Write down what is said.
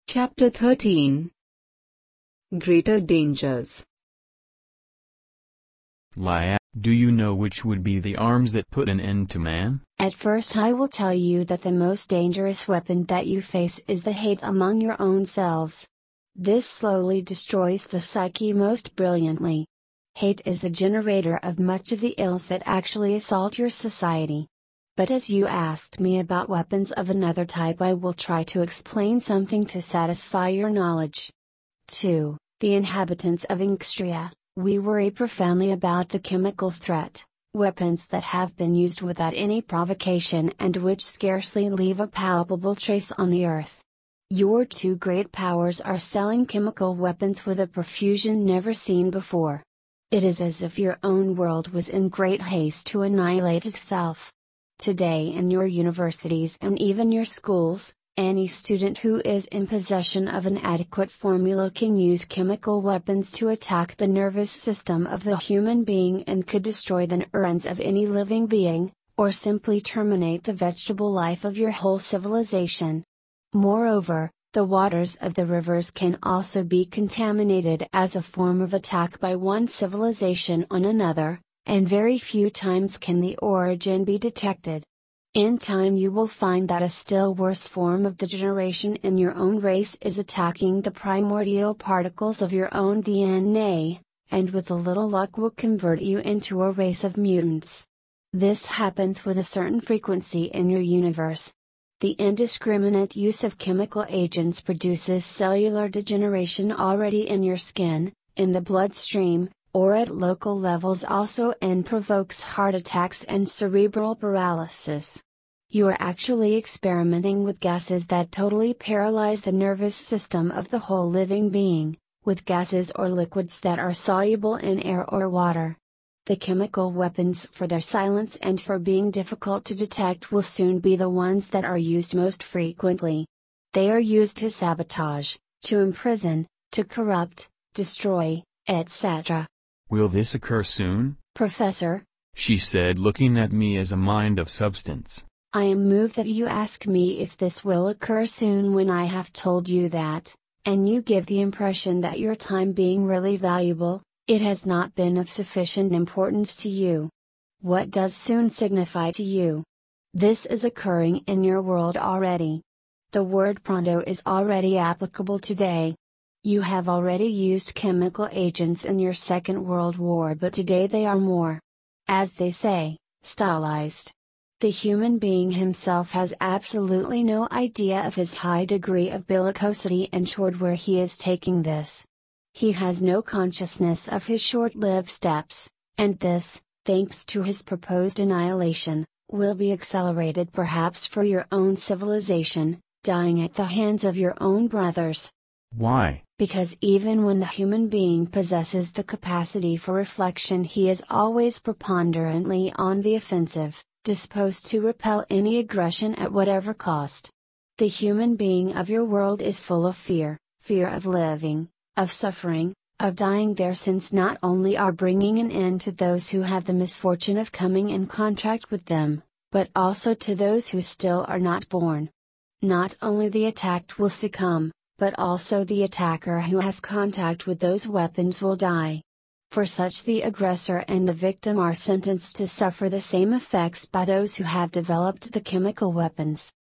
Chapter 13. Greater Dangers. Lia, do you know which would be the arms that put an end to man? At first I will tell you that the most dangerous weapon that you face is the hate among your own selves. This slowly destroys the psyche most brilliantly. Hate is the generator of much of the ills that actually assault your society. But as you asked me about weapons of another type, I will try to explain something to satisfy your knowledge. 2. The inhabitants of Ingstria, we worry profoundly about the chemical threat, weapons that have been used without any provocation and which scarcely leave a palpable trace on the earth. Your two great powers are selling chemical weapons with a profusion never seen before. It is as if your own world was in great haste to annihilate itself. Today in your universities and even your schools, any student who is in possession of an adequate formula can use chemical weapons to attack the nervous system of the human being and could destroy the neurons of any living being, or simply terminate the vegetable life of your whole civilization. Moreover, the waters of the rivers can also be contaminated as a form of attack by one civilization on another, and very few times can the origin be detected. In time you will find that a still worse form of degeneration in your own race is attacking the primordial particles of your own DNA, and with a little luck will convert you into a race of mutants. This happens with a certain frequency in your universe. The indiscriminate use of chemical agents produces cellular degeneration already in your skin, in the bloodstream, or at local levels also, and provokes heart attacks and cerebral paralysis. You are actually experimenting with gases that totally paralyze the nervous system of the whole living being, with gases or liquids that are soluble in air or water. The chemical weapons, for their silence and for being difficult to detect, will soon be the ones that are used most frequently. They are used to sabotage, to imprison, to corrupt, destroy, etc. Will this occur soon? Professor, she said, looking at me as a mind of substance. I am moved that you ask me if this will occur soon when I have told you that, and you give the impression that your time being really valuable, it has not been of sufficient importance to you. What does soon signify to you? This is occurring in your world already. The word pronto is already applicable today. You have already used chemical agents in your Second World War, but today they are more, as they say, stylized. The human being himself has absolutely no idea of his high degree of bellicosity and toward where he is taking this. He has no consciousness of his short-lived steps, and this, thanks to his proposed annihilation, will be accelerated perhaps for your own civilization, dying at the hands of your own brothers. Why? Because even when the human being possesses the capacity for reflection, he is always preponderantly on the offensive, disposed to repel any aggression at whatever cost. The human being of your world is full of fear of living, of suffering, of dying. Their sins not only are bringing an end to those who have the misfortune of coming in contact with them, but also to those who still are not born. Not only the attacked will succumb, but also the attacker who has contact with those weapons will die. For such the aggressor and the victim are sentenced to suffer the same effects by those who have developed the chemical weapons.